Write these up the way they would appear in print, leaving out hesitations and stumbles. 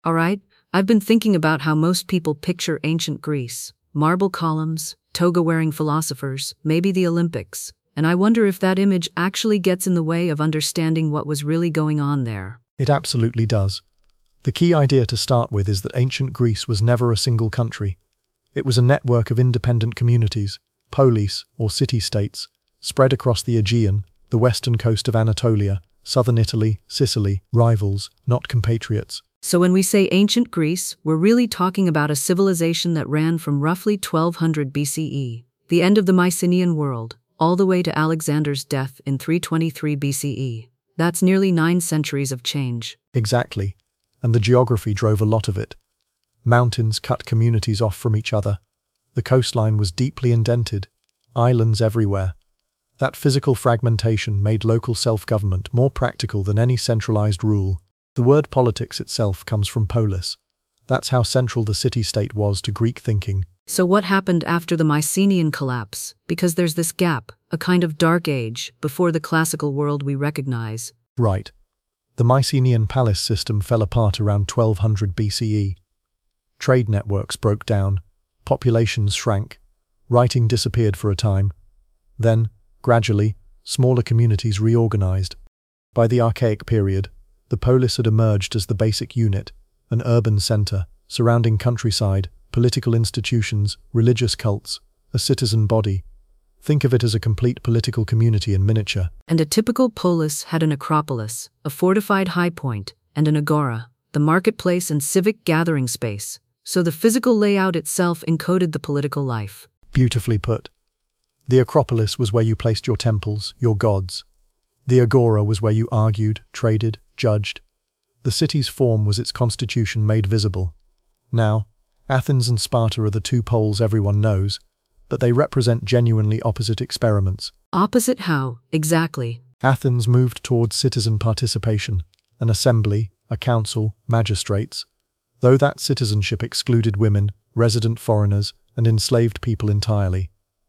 All right, I've been thinking about how most people picture ancient Greece. Marble columns, toga-wearing philosophers, maybe the Olympics. And I wonder if that image actually gets in the way of understanding what was really going on there. It absolutely does. The key idea to start with is that ancient Greece was never a single country. It was a network of independent communities, polis or city-states, spread across the Aegean, the western coast of Anatolia, southern Italy, Sicily, rivals, not compatriots. So when we say ancient Greece, we're really talking about a civilization that ran from roughly 1200 BCE, the end of the Mycenaean world, all the way to Alexander's death in 323 BCE. That's nearly 9 centuries of change. Exactly, and the geography drove a lot of it. Mountains cut communities off from each other. The coastline was deeply indented, islands everywhere. That physical fragmentation made local self-government more practical than any centralized rule. The word politics itself comes from polis. That's how central the city-state was to Greek thinking. So what happened after the Mycenaean collapse? Because there's this gap, a kind of dark age, before the classical world we recognize. Right. The Mycenaean palace system fell apart around 1200 BCE. Trade networks broke down, populations shrank, writing disappeared for a time. Then, gradually, smaller communities reorganized. By the Archaic period, the polis had emerged as the basic unit, an urban center, surrounding countryside, political institutions, religious cults, a citizen body. Think of it as a complete political community in miniature. And a typical polis had an acropolis, a fortified high point, and an agora, the marketplace and civic gathering space. So the physical layout itself encoded the political life. Beautifully put. The Acropolis was where you placed your temples, your gods. The Agora was where you argued, traded, judged. The city's form was its constitution made visible. Now, Athens and Sparta are the two poles everyone knows, but they represent genuinely opposite experiments. Opposite how, exactly? Athens moved towards citizen participation, an assembly, a council, magistrates. Though that citizenship excluded women, resident foreigners, and enslaved people entirely.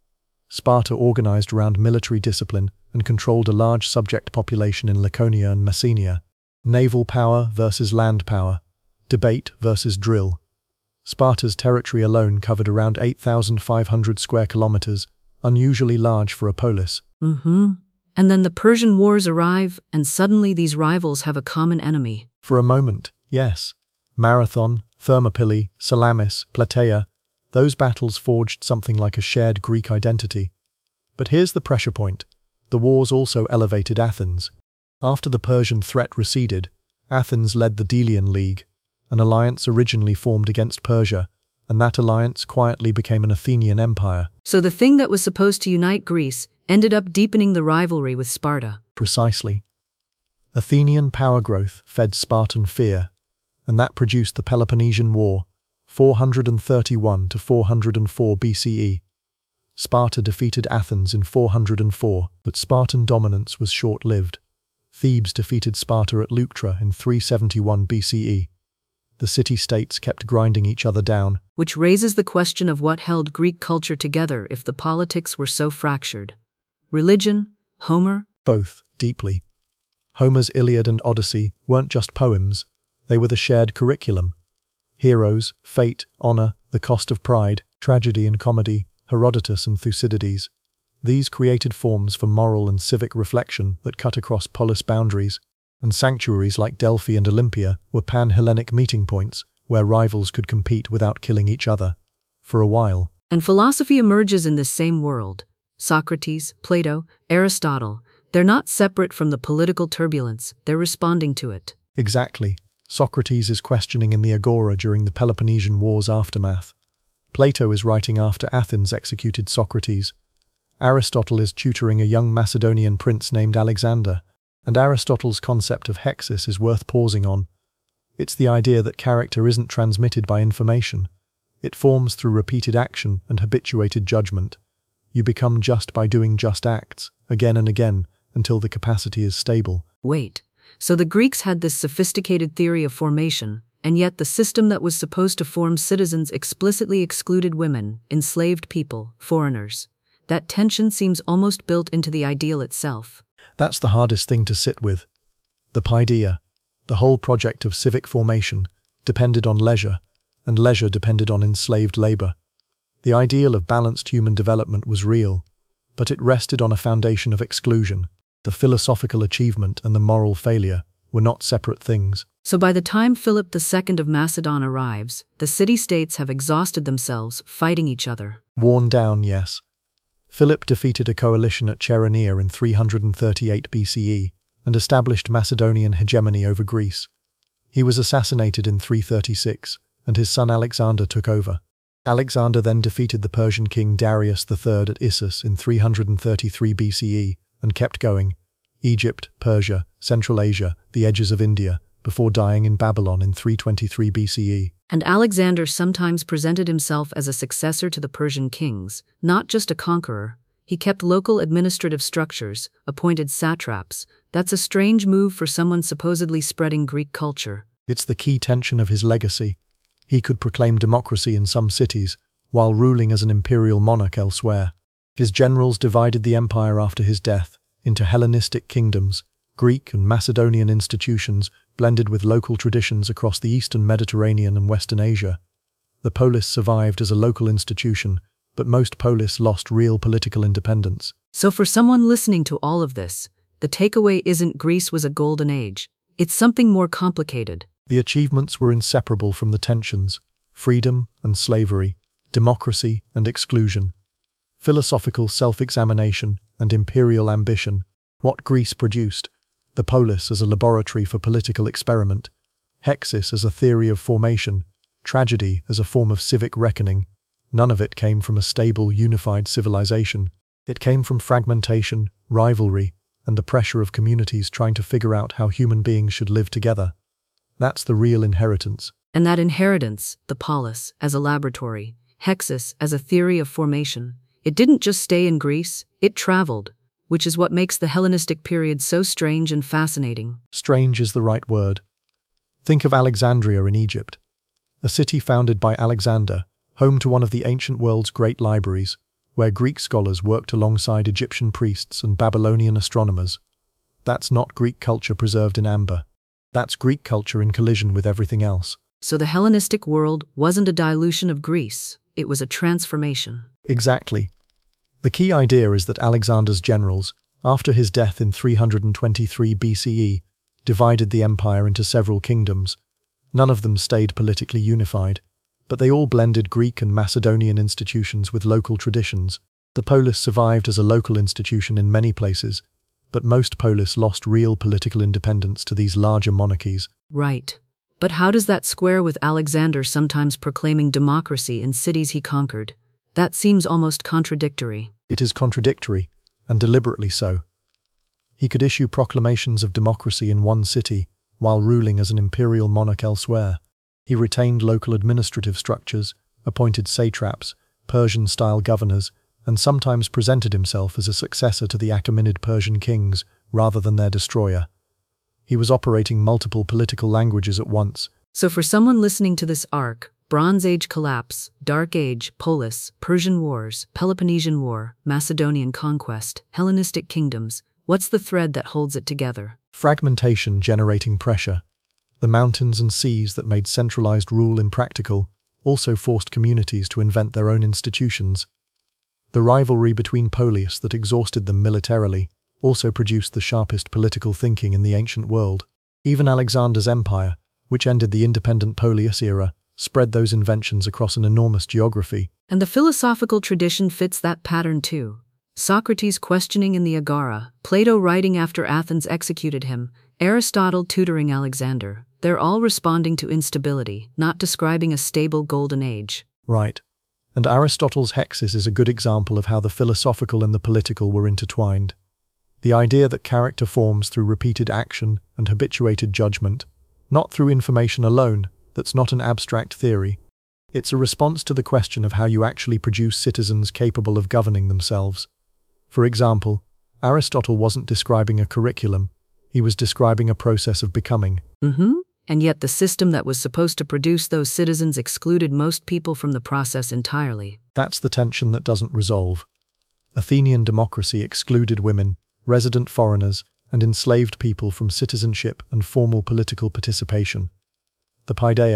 Sparta organized around military discipline and controlled a large subject population in Laconia and Messenia. Naval power versus land power, debate versus drill. Sparta's territory alone covered around 8,500 square kilometers, unusually large for a polis. And then the Persian Wars arrive, and suddenly these rivals have a common enemy. For a moment, yes. Marathon, Thermopylae, Salamis, Plataea, those battles forged something like a shared Greek identity. But here's the pressure point. The wars also elevated Athens. After the Persian threat receded, Athens led the Delian League, an alliance originally formed against Persia, and that alliance quietly became an Athenian empire. So the thing that was supposed to unite Greece ended up deepening the rivalry with Sparta. Precisely. Athenian power growth fed Spartan fear, and that produced the Peloponnesian War, 431 to 404 BCE. Sparta defeated Athens in 404, but Spartan dominance was short-lived. Thebes defeated Sparta at Leuctra in 371 BCE. The city-states kept grinding each other down. Which raises the question of what held Greek culture together if the politics were so fractured. Religion? Homer? Both, deeply. Homer's Iliad and Odyssey weren't just poems, they were the shared curriculum. Heroes, fate, honor, the cost of pride, tragedy and comedy, Herodotus and Thucydides. These created forms for moral and civic reflection that cut across polis boundaries, and sanctuaries like Delphi and Olympia were pan-Hellenic meeting points where rivals could compete without killing each other. For a while. And philosophy emerges in this same world. Socrates, Plato, Aristotle, they're not separate from the political turbulence, they're responding to it. Exactly. Socrates is questioning in the Agora during the Peloponnesian War's aftermath. Plato is writing after Athens executed Socrates. Aristotle is tutoring a young Macedonian prince named Alexander, and Aristotle's concept of hexis is worth pausing on. It's the idea that character isn't transmitted by information. It forms through repeated action and habituated judgment. You become just by doing just acts, again and again, until the capacity is stable. Wait. So the Greeks had this sophisticated theory of formation, and yet the system that was supposed to form citizens explicitly excluded women, enslaved people, foreigners. That tension seems almost built into the ideal itself. That's the hardest thing to sit with. The paideia, the whole project of civic formation, depended on leisure, and leisure depended on enslaved labor. The ideal of balanced human development was real, but it rested on a foundation of exclusion. The philosophical achievement and the moral failure were not separate things. So by the time Philip II of Macedon arrives, the city-states have exhausted themselves fighting each other. Worn down, yes. Philip defeated a coalition at Cheronea in 338 BCE and established Macedonian hegemony over Greece. He was assassinated in 336, and his son Alexander took over. Alexander then defeated the Persian king Darius III at Issus in 333 BCE and kept going. Egypt, Persia, Central Asia, the edges of India, before dying in Babylon in 323 BCE. And Alexander sometimes presented himself as a successor to the Persian kings, not just a conqueror. He kept local administrative structures, appointed satraps. That's a strange move for someone supposedly spreading Greek culture. It's the key tension of his legacy. He could proclaim democracy in some cities, while ruling as an imperial monarch elsewhere. His generals divided the empire after his death into Hellenistic kingdoms. Greek and Macedonian institutions blended with local traditions across the eastern Mediterranean and Western Asia. The polis survived as a local institution, but most polis lost real political independence. So for someone listening to all of this, the takeaway isn't Greece was a golden age. It's something more complicated. The achievements were inseparable from the tensions: freedom and slavery, democracy and exclusion, philosophical self-examination and imperial ambition. What Greece produced: the polis as a laboratory for political experiment, hexis as a theory of formation, tragedy as a form of civic reckoning. None of it came from a stable, unified civilization. It came from fragmentation, rivalry, and the pressure of communities trying to figure out how human beings should live together. That's the real inheritance. And that inheritance, the polis as a laboratory, hexis as a theory of formation, it didn't just stay in Greece, it traveled, which is what makes the Hellenistic period so strange and fascinating. Strange is the right word. Think of Alexandria in Egypt, a city founded by Alexander, home to one of the ancient world's great libraries, where Greek scholars worked alongside Egyptian priests and Babylonian astronomers. That's not Greek culture preserved in amber. That's Greek culture in collision with everything else. So the Hellenistic world wasn't a dilution of Greece, it was a transformation. Exactly. The key idea is that Alexander's generals, after his death in 323 BCE, divided the empire into several kingdoms. None of them stayed politically unified, but they all blended Greek and Macedonian institutions with local traditions. The polis survived as a local institution in many places, but most polis lost real political independence to these larger monarchies. Right. But how does that square with Alexander sometimes proclaiming democracy in cities he conquered? That seems almost contradictory. It is contradictory, and deliberately so. He could issue proclamations of democracy in one city, while ruling as an imperial monarch elsewhere. He retained local administrative structures, appointed satraps, Persian-style governors, and sometimes presented himself as a successor to the Achaemenid Persian kings, rather than their destroyer. He was operating multiple political languages at once. So for someone listening to this arc, Bronze Age collapse, Dark Age, polis, Persian Wars, Peloponnesian War, Macedonian conquest, Hellenistic kingdoms, what's the thread that holds it together? Fragmentation generating pressure. The mountains and seas that made centralized rule impractical also forced communities to invent their own institutions. The rivalry between polis that exhausted them militarily also produced the sharpest political thinking in the ancient world. Even Alexander's empire, which ended the independent polis era, spread those inventions across an enormous geography. And the philosophical tradition fits that pattern too. Socrates questioning in the Agora, Plato writing after Athens executed him, Aristotle tutoring Alexander. They're all responding to instability, not describing a stable golden age. Right. And Aristotle's hexis is a good example of how the philosophical and the political were intertwined. The idea that character forms through repeated action and habituated judgment, not through information alone, that's not an abstract theory. It's a response to the question of how you actually produce citizens capable of governing themselves. For example, Aristotle wasn't describing a curriculum, he was describing a process of becoming. And yet the system that was supposed to produce those citizens excluded most people from the process entirely. That's the tension that doesn't resolve. Athenian democracy excluded women, resident foreigners, and enslaved people from citizenship and formal political participation. The paideia,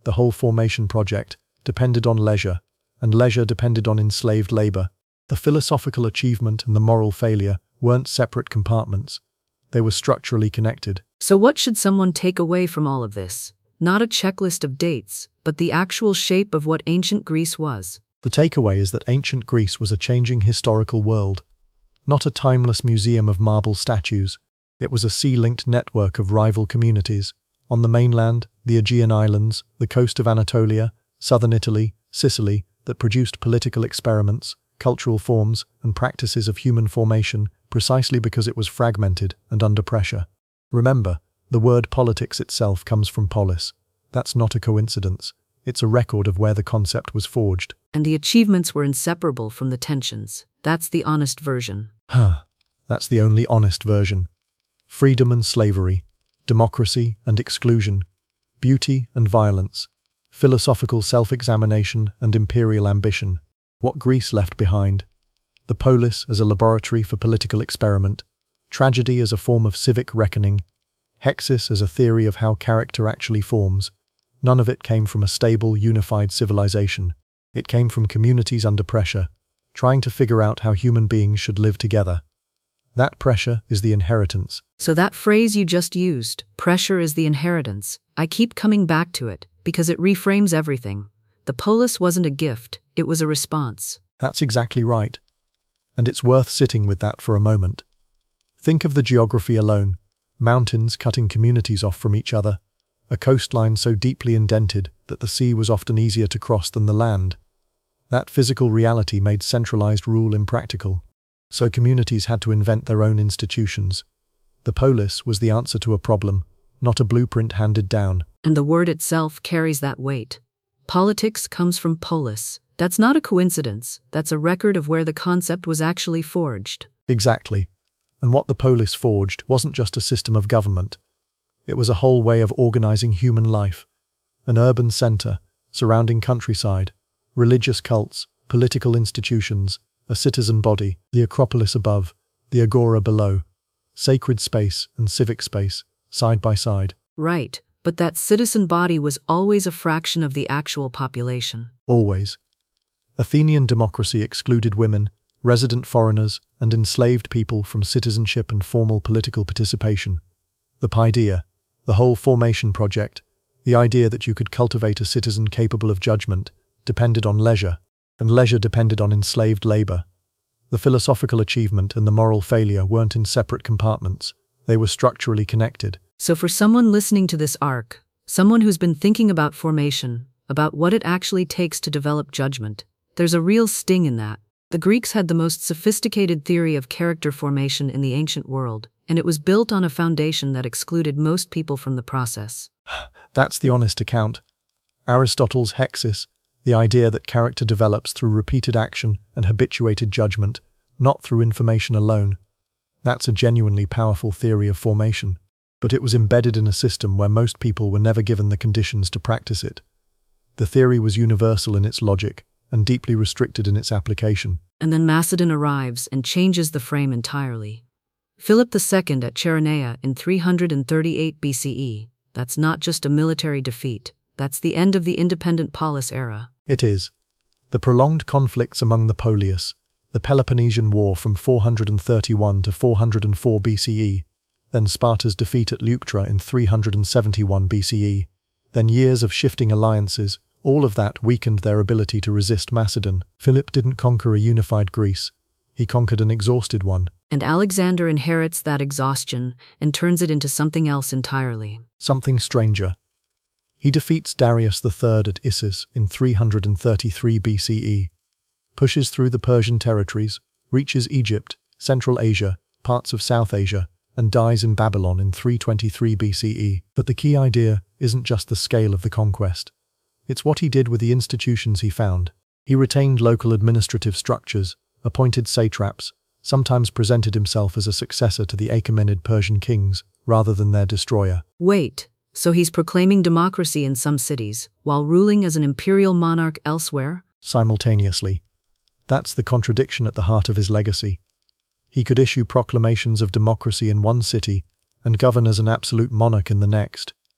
the whole formation project, depended on leisure, and leisure depended on enslaved labor. The philosophical achievement and the moral failure weren't separate compartments. They were structurally connected. So what should someone take away from all of this? Not a checklist of dates, but the actual shape of what ancient Greece was. The takeaway is that ancient Greece was a changing historical world, not a timeless museum of marble statues. It was a sea-linked network of rival communities. On the mainland, the Aegean Islands, the coast of Anatolia, southern Italy, Sicily, that produced political experiments, cultural forms, and practices of human formation precisely because it was fragmented and under pressure. Remember, the word politics itself comes from polis. That's not a coincidence. It's a record of where the concept was forged. And the achievements were inseparable from the tensions. That's the honest version. That's the only honest version. Freedom and slavery, democracy and exclusion, beauty and violence, philosophical self-examination and imperial ambition. What Greece left behind. The polis as a laboratory for political experiment, tragedy as a form of civic reckoning, hexis as a theory of how character actually forms. None of it came from a stable, unified civilization. It came from communities under pressure, trying to figure out how human beings should live together. That pressure is the inheritance. So that phrase you just used, pressure is the inheritance, I keep coming back to it, because it reframes everything. The polis wasn't a gift, it was a response. That's exactly right. And it's worth sitting with that for a moment. Think of the geography alone. Mountains cutting communities off from each other. A coastline so deeply indented that the sea was often easier to cross than the land. That physical reality made centralized rule impractical. So communities had to invent their own institutions. The polis was the answer to a problem, not a blueprint handed down. And the word itself carries that weight. Politics comes from polis. That's not a coincidence. That's a record of where the concept was actually forged. Exactly. And what the polis forged wasn't just a system of government. It was a whole way of organizing human life. An urban center, surrounding countryside, religious cults, political institutions, a citizen body, the Acropolis above, the Agora below, sacred space and civic space, side by side. Right, but that citizen body was always a fraction of the actual population. Always. Athenian democracy excluded women, resident foreigners, and enslaved people from citizenship and formal political participation. The paideia, the whole formation project, the idea that you could cultivate a citizen capable of judgment, depended on leisure, and leisure depended on enslaved labor. The philosophical achievement and the moral failure weren't in separate compartments. They were structurally connected. So for someone listening to this arc, someone who's been thinking about formation, about what it actually takes to develop judgment, there's a real sting in that. The Greeks had the most sophisticated theory of character formation in the ancient world, and it was built on a foundation that excluded most people from the process. That's the honest account. Aristotle's hexis, the idea that character develops through repeated action and habituated judgment, not through information alone. That's a genuinely powerful theory of formation, but it was embedded in a system where most people were never given the conditions to practice it. The theory was universal in its logic, and deeply restricted in its application. And then Macedon arrives and changes the frame entirely. Philip II at Chaeronea in 338 BCE, that's not just a military defeat, that's the end of the independent polis era. It is. The prolonged conflicts among the Polias, the Peloponnesian War from 431 to 404 BCE, then Sparta's defeat at Leuctra in 371 BCE, then years of shifting alliances, all of that weakened their ability to resist Macedon. Philip didn't conquer a unified Greece. He conquered an exhausted one. And Alexander inherits that exhaustion and turns it into something else entirely. Something stranger. He defeats Darius III at Issus in 333 BCE, pushes through the Persian territories, reaches Egypt, Central Asia, parts of South Asia, and dies in Babylon in 323 BCE. But the key idea isn't just the scale of the conquest. It's what he did with the institutions he found. He retained local administrative structures, appointed satraps, sometimes presented himself as a successor to the Achaemenid Persian kings, rather than their destroyer. Wait, so he's proclaiming democracy in some cities, while ruling as an imperial monarch elsewhere? Simultaneously. That's the contradiction at the heart of his legacy. He could issue proclamations of democracy in one city, and govern as an absolute monarch in the next.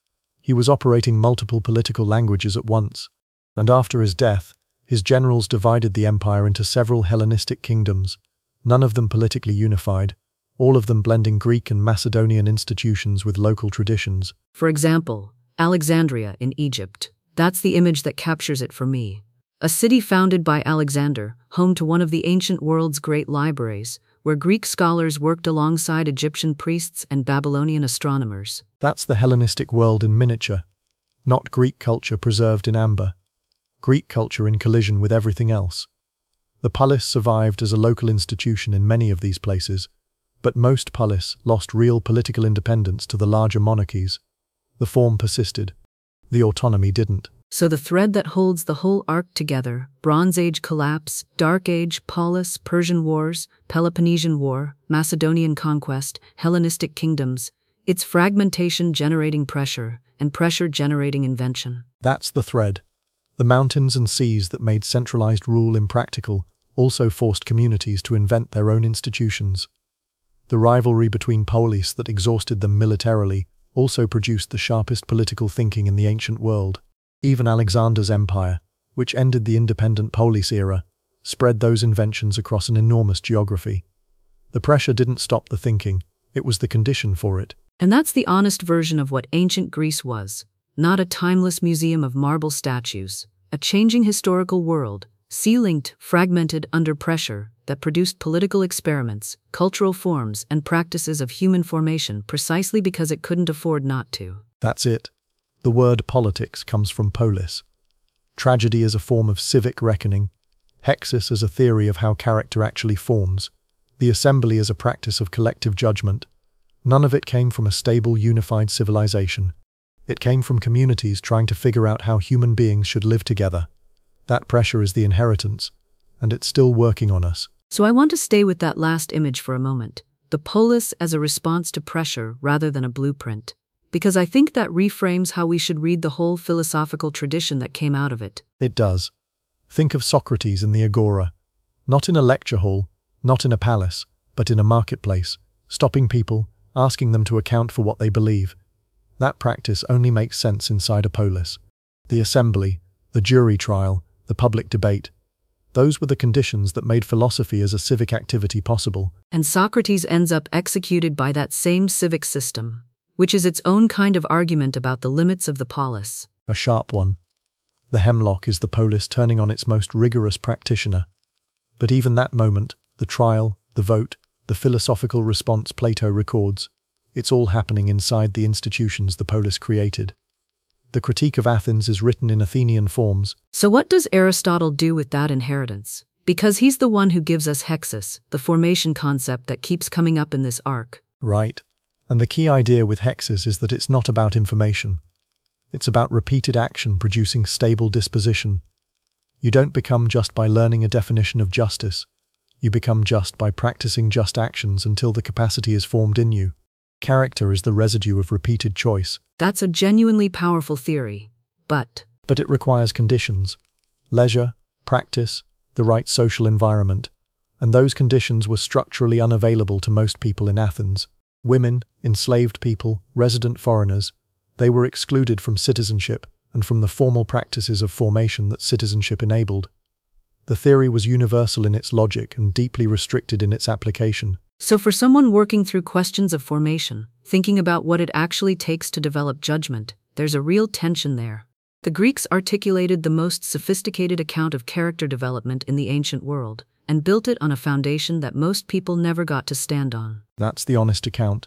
He was operating multiple political languages at once, and after his death, his generals divided the empire into several Hellenistic kingdoms, none of them politically unified, all of them blending Greek and Macedonian institutions with local traditions. For example, Alexandria in Egypt. That's the image that captures it for me. A city founded by Alexander, home to one of the ancient world's great libraries, where Greek scholars worked alongside Egyptian priests and Babylonian astronomers. That's the Hellenistic world in miniature, not Greek culture preserved in amber. Greek culture in collision with everything else. The polis survived as a local institution in many of these places, but most polis lost real political independence to the larger monarchies. The form persisted. The autonomy didn't. So the thread that holds the whole arc together, Bronze Age collapse, Dark Age, polis, Persian Wars, Peloponnesian War, Macedonian conquest, Hellenistic kingdoms, it's fragmentation generating pressure, and pressure generating invention. That's the thread. The mountains and seas that made centralized rule impractical also forced communities to invent their own institutions. The rivalry between polis that exhausted them militarily also produced the sharpest political thinking in the ancient world. Even Alexander's empire, which ended the independent polis era, spread those inventions across an enormous geography. The pressure didn't stop the thinking, it was the condition for it. And that's the honest version of what ancient Greece was, not a timeless museum of marble statues, a changing historical world, sea-linked, fragmented under pressure, that produced political experiments, cultural forms, and practices of human formation precisely because it couldn't afford not to. That's it. The word politics comes from polis. Tragedy as a form of civic reckoning, hexis as a theory of how character actually forms, the assembly as a practice of collective judgment. None of it came from a stable, unified civilization. It came from communities trying to figure out how human beings should live together. That pressure is the inheritance, and it's still working on us. So I want to stay with that last image for a moment, the polis as a response to pressure rather than a blueprint, because I think that reframes how we should read the whole philosophical tradition that came out of it. It does. Think of Socrates in the Agora, not in a lecture hall, not in a palace, but in a marketplace, stopping people, asking them to account for what they believe. That practice only makes sense inside a polis. The assembly, the jury trial, the public debate, those were the conditions that made philosophy as a civic activity possible. And Socrates ends up executed by that same civic system, which is its own kind of argument about the limits of the polis. A sharp one. The hemlock is the polis turning on its most rigorous practitioner. But even that moment, the trial, the vote, the philosophical response Plato records, it's all happening inside the institutions the polis created. The Critique of Athens is written in Athenian forms. So what does Aristotle do with that inheritance? Because he's the one who gives us hexis, the formation concept that keeps coming up in this arc. Right. And the key idea with hexis is that it's not about information. It's about repeated action producing stable disposition. You don't become just by learning a definition of justice. You become just by practicing just actions until the capacity is formed in you. Character is the residue of repeated choice. That's a genuinely powerful theory, but it requires conditions. Leisure, practice, the right social environment. And those conditions were structurally unavailable to most people in Athens. Women, enslaved people, resident foreigners, they were excluded from citizenship and from the formal practices of formation that citizenship enabled. The theory was universal in its logic and deeply restricted in its application. So for someone working through questions of formation, thinking about what it actually takes to develop judgment, there's a real tension there. The Greeks articulated the most sophisticated account of character development in the ancient world, and built it on a foundation that most people never got to stand on. That's the honest account.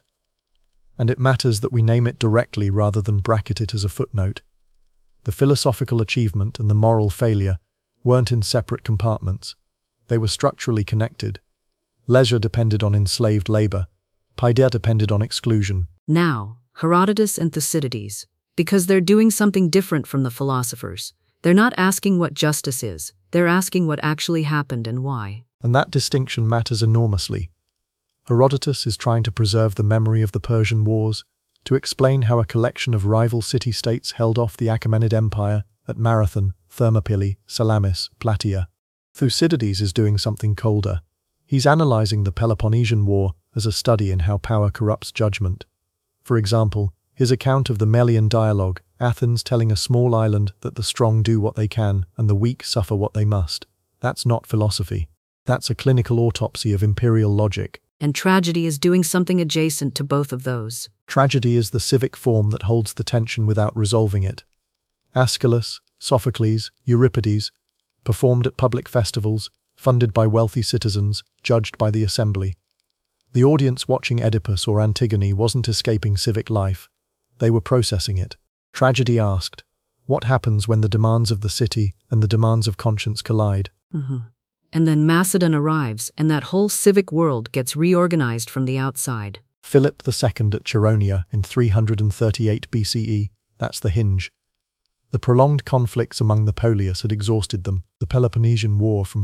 And it matters that we name it directly rather than bracket it as a footnote. The philosophical achievement and the moral failure weren't in separate compartments. They were structurally connected. Leisure depended on enslaved labor. Paideia depended on exclusion. Now, Herodotus and Thucydides, because they're doing something different from the philosophers. They're not asking what justice is, they're asking what actually happened and why. And that distinction matters enormously. Herodotus is trying to preserve the memory of the Persian Wars, to explain how a collection of rival city-states held off the Achaemenid Empire at Marathon, Thermopylae, Salamis, Plataea. Thucydides is doing something colder. He's analyzing the Peloponnesian War as a study in how power corrupts judgment. For example, his account of the Melian dialogue Athens telling a small island that the strong do what they can and the weak suffer what they must. That's not philosophy. That's a clinical autopsy of imperial logic. And tragedy is doing something adjacent to both of those. Tragedy is the civic form that holds the tension without resolving it. Aeschylus, Sophocles, Euripides, performed at public festivals, funded by wealthy citizens, judged by the assembly. The audience watching Oedipus or Antigone wasn't escaping civic life. They were processing it. Tragedy asked, what happens when the demands of the city and the demands of conscience collide? And then Macedon arrives, and that whole civic world gets reorganized from the outside. Philip II at Chaeronea in 338 BCE, that's the hinge. The prolonged conflicts among the Polias had exhausted them. The Peloponnesian War from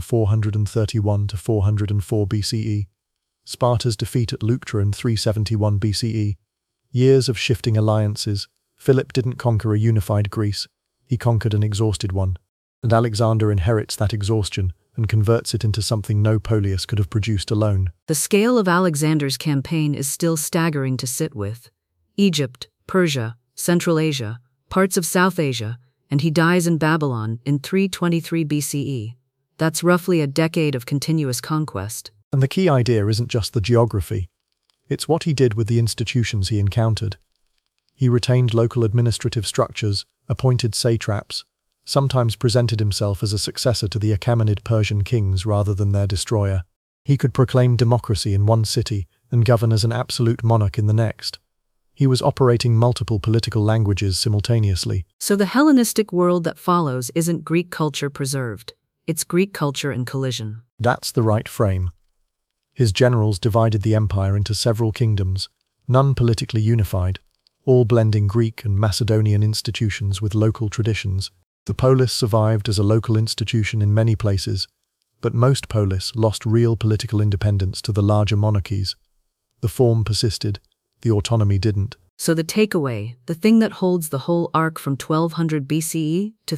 431 to 404 BCE. Sparta's defeat at Leuctra in 371 BCE. Years of shifting alliances. Philip didn't conquer a unified Greece. He conquered an exhausted one. And Alexander inherits that exhaustion and converts it into something no Polius could have produced alone. The scale of Alexander's campaign is still staggering to sit with. Egypt, Persia, Central Asia, parts of South Asia, and he dies in Babylon in 323 BCE. That's roughly a decade of continuous conquest. And the key idea isn't just the geography. It's what he did with the institutions he encountered. He retained local administrative structures, appointed satraps, sometimes presented himself as a successor to the Achaemenid Persian kings rather than their destroyer. He could proclaim democracy in one city and govern as an absolute monarch in the next. He was operating multiple political languages simultaneously. So the Hellenistic world that follows isn't Greek culture preserved. It's Greek culture in collision. That's the right frame. His generals divided the empire into several kingdoms, none politically unified, all blending Greek and Macedonian institutions with local traditions. The polis survived as a local institution in many places, but most polis lost real political independence to the larger monarchies. The form persisted, the autonomy didn't. So the takeaway, the thing that holds the whole arc from 1200 BCE to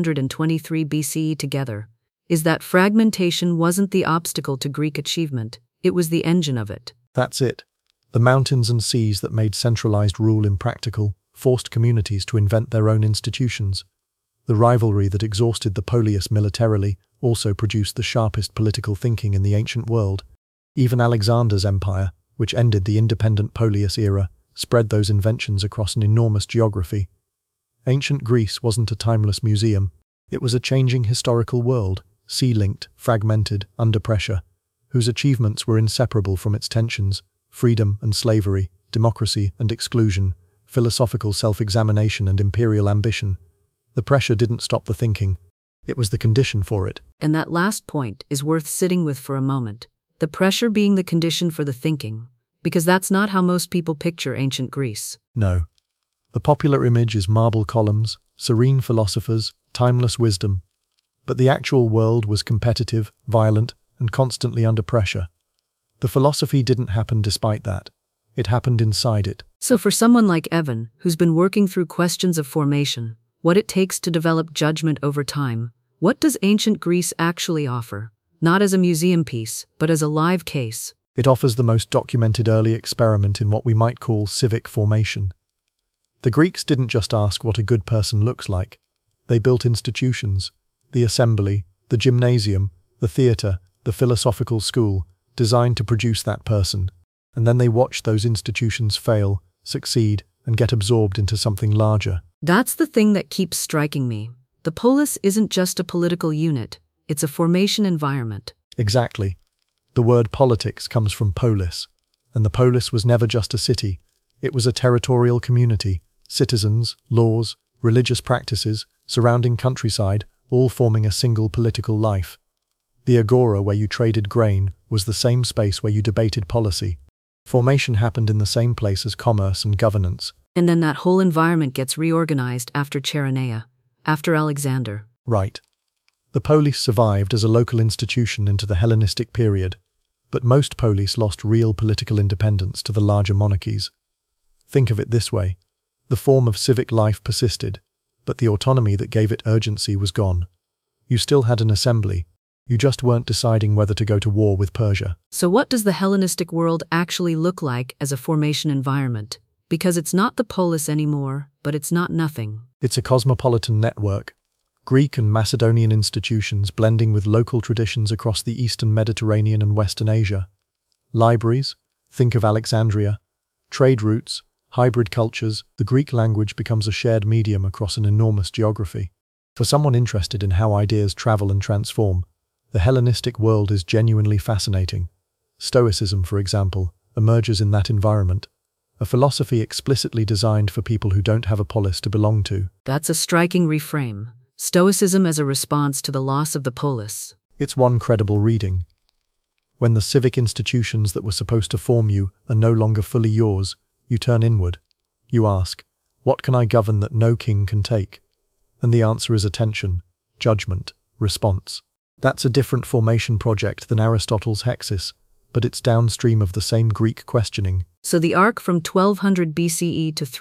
323 BCE together, is that fragmentation wasn't the obstacle to Greek achievement, it was the engine of it. That's it. The mountains and seas that made centralized rule impractical forced communities to invent their own institutions. The rivalry that exhausted the polis militarily also produced the sharpest political thinking in the ancient world. Even Alexander's empire, which ended the independent polis era, spread those inventions across an enormous geography. Ancient Greece wasn't a timeless museum. It was a changing historical world, sea-linked, fragmented, under pressure, whose achievements were inseparable from its tensions: freedom and slavery, democracy and exclusion, philosophical self-examination and imperial ambition. The pressure didn't stop the thinking. It was the condition for it. And that last point is worth sitting with for a moment. The pressure being the condition for the thinking, because that's not how most people picture ancient Greece. No. The popular image is marble columns, serene philosophers, timeless wisdom. But the actual world was competitive, violent, and constantly under pressure. The philosophy didn't happen despite that. It happened inside it. So for someone like Evan, who's been working through questions of formation, what it takes to develop judgment over time, what does ancient Greece actually offer? Not as a museum piece, but as a live case. It offers the most documented early experiment in what we might call civic formation. The Greeks didn't just ask what a good person looks like. They built institutions: the assembly, the gymnasium, the theatre, the philosophical school, designed to produce that person. And then they watched those institutions fail, succeed, and get absorbed into something larger. That's the thing that keeps striking me. The polis isn't just a political unit, it's a formation environment. Exactly. The word politics comes from polis, and the polis was never just a city. It was a territorial community, citizens, laws, religious practices, surrounding countryside, all forming a single political life. The agora where you traded grain was the same space where you debated policy. Formation happened in the same place as commerce and governance. And then that whole environment gets reorganized after Chaeronea, after Alexander. Right. The polis survived as a local institution into the Hellenistic period, but most polis lost real political independence to the larger monarchies. Think of it this way. The form of civic life persisted, but the autonomy that gave it urgency was gone. You still had an assembly. You just weren't deciding whether to go to war with Persia. So what does the Hellenistic world actually look like as a formation environment? Because it's not the polis anymore, but it's not nothing. It's a cosmopolitan network, Greek and Macedonian institutions blending with local traditions across the Eastern Mediterranean and Western Asia. Libraries, think of Alexandria, trade routes, hybrid cultures, the Greek language becomes a shared medium across an enormous geography. For someone interested in how ideas travel and transform, the Hellenistic world is genuinely fascinating. Stoicism, for example, emerges in that environment, a philosophy explicitly designed for people who don't have a polis to belong to. That's a striking reframe. Stoicism as a response to the loss of the polis. It's one credible reading. When the civic institutions that were supposed to form you are no longer fully yours, you turn inward. You ask, what can I govern that no king can take? And the answer is attention, judgment, response. That's a different formation project than Aristotle's Hexis, but it's downstream of the same Greek questioning. So the arc from 1200 BCE to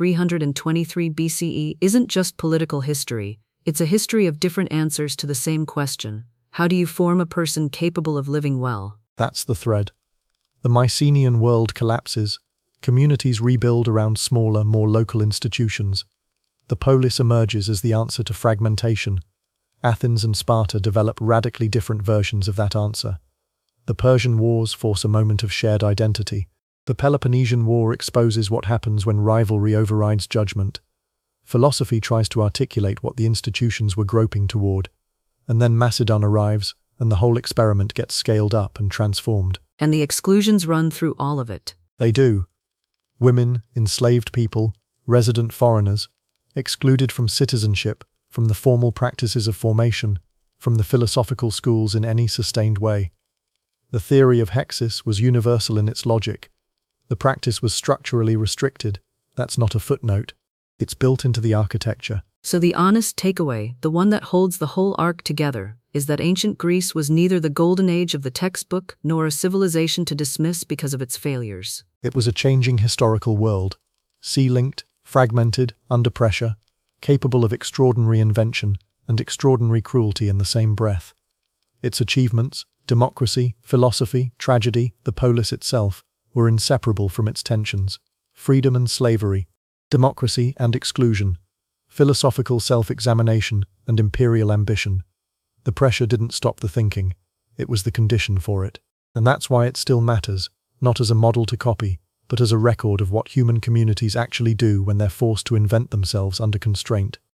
323 BCE isn't just political history, it's a history of different answers to the same question. How do you form a person capable of living well? That's the thread. The Mycenaean world collapses. Communities rebuild around smaller, more local institutions. The polis emerges as the answer to fragmentation. Athens and Sparta develop radically different versions of that answer. The Persian Wars force a moment of shared identity. The Peloponnesian War exposes what happens when rivalry overrides judgment. Philosophy tries to articulate what the institutions were groping toward. And then Macedon arrives, and the whole experiment gets scaled up and transformed. And the exclusions run through all of it. They do. Women, enslaved people, resident foreigners, excluded from citizenship, from the formal practices of formation, from the philosophical schools in any sustained way. The theory of Hexis was universal in its logic. The practice was structurally restricted. That's not a footnote. It's built into the architecture. So the honest takeaway, the one that holds the whole arc together, is that ancient Greece was neither the golden age of the textbook nor a civilization to dismiss because of its failures. It was a changing historical world, sea-linked, fragmented, under pressure, capable of extraordinary invention and extraordinary cruelty in the same breath. Its achievements, democracy, philosophy, tragedy, the polis itself, were inseparable from its tensions. Freedom and slavery, democracy and exclusion, philosophical self-examination and imperial ambition. The pressure didn't stop the thinking, it was the condition for it. And that's why it still matters, not as a model to copy, but as a record of what human communities actually do when they're forced to invent themselves under constraint.